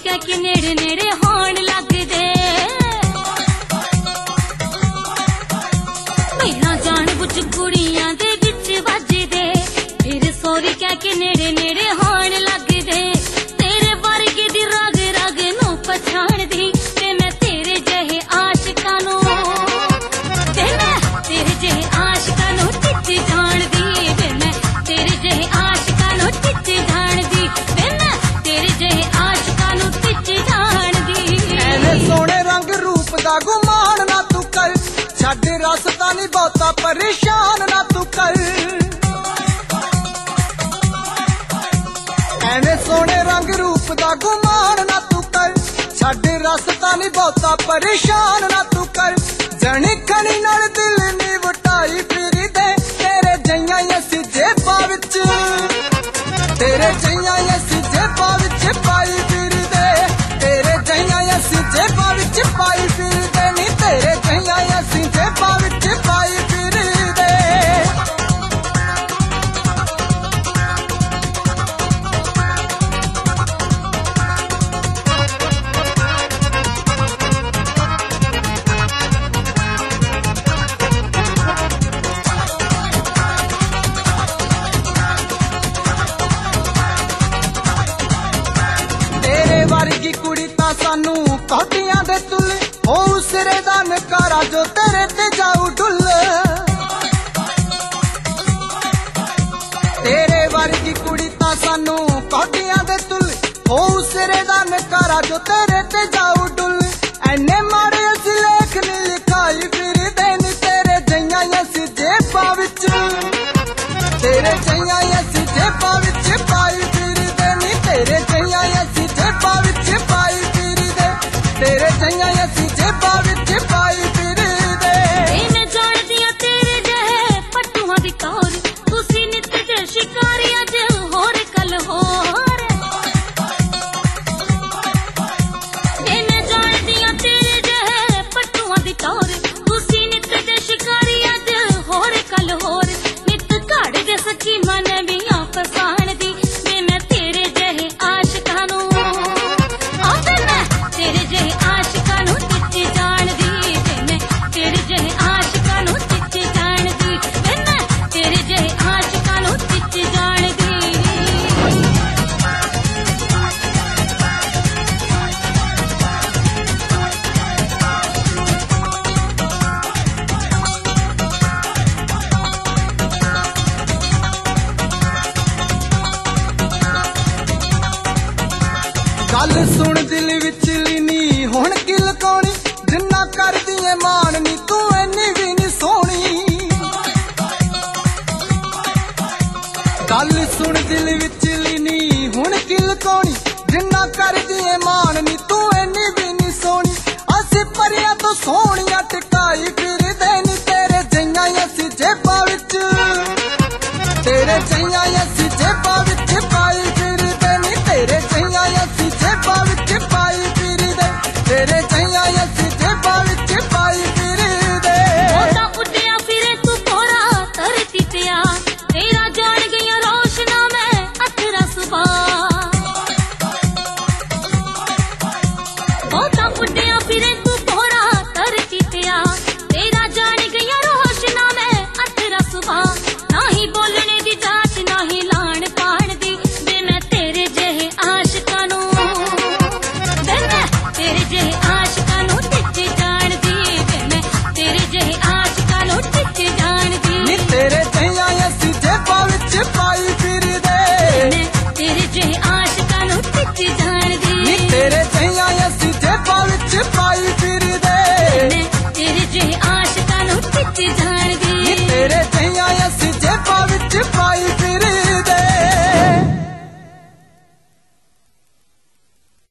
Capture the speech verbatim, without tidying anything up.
कह के नेड़े नेड़े होण लगदे। मेरा जान बुझ कुड़ियां दे विच वजदे, फिर सोरी कह के नेड़े नेड़े होण लगदे। तेरे वर्गे दी रग रग नूं पछाणदी ते मैं तेरे जहे आशिकां नूं, ते मैं तेरे जहे आशिकां नूं टिच जाणदी। ते मैं तेरे जहे आशिकां नूं टिच जाणदी, ते मैं तेरे जहे आशिकां नूं टिच जाणदी। ਐਵੇਂ ਸੋਹਣੇ रंग रूप दा गुमान ना तू कर, छड्ड रसता नहीं बहुता परेशान ना तू कर। ਐਵੇਂ ਸੋਹਣੇ रंग रूप दा गुमान ना तू कर, छड्ड रसता नहीं बहुता परेशान ना तू कर। जनी खनी नाल दिल नहीं वटाई फिरदे, तेरे जइयां असीं जेबां विच, तेरे जइयां असीं जेबां विच पाई फिरदे। तेरे जइयां असीं जेबां विच पाई फिरदे नी, तेरे जइयां असीं जेबां विच पाई फिरदे। तेरे वर्गी कुड़ी तां सानू कौटियां दे तुल, ओ सिरे दा नकारा जो तेरे ते जाऊ डुल। तेरे वर्गी कुड़ी तां सानू कौटियां दे तुल, ओ सिरे दा नकारा जो तेरे ते जाऊ डुल। ऐने माड़े असीं लेख नी लिखाई फिरदे नी, तेरे जइयां असीं जेबां विच, तेरे जइयां असीं जेबां विच पाई फिरदे नी, तेरे जइयां असीं जेबां विच पाई फिरदे। तेरे जइयां असीं जेबां विच पाई फिरदे। ए मैं जाणदी आ तेरे जहे पट्टूआं दी तौर, तुसीं नित दे शिकारी अज होर कल होर। ए मैं जाणदी आ तेरे जहे पट्टूआं दी तौर, तुसीं नित दे शिकारी अज होर कल होर। नित घड़ दे सच्ची मन भी आ फसाणदी, वे मैं तेरे जहे आशिकां नूं, आ ते मैं तेरे जहे आशिकां नूं टिच जाणदी। ते मैं तेरे जहे आशिकां नूं टिच जाणदी, ते मैं तेरे जहे आशिकां नूं टिच जाणदी। गल सुन दिल विच लीनी हुण की लकाउणी, जिन्ना करदी ऐ मान नी तू ऐनी भी नी सोहणी। गल सुन दिल विच लीनी हुण की लकाउणी, जिन्ना करदी ऐ मान नी तू ऐनी भी नी सोहणी। असीं परियां तो सोहणियां टिकाई फिरदे नी, तेरे जइयां असीं जेबां विच, तेरे जइयां असीं जेबां विच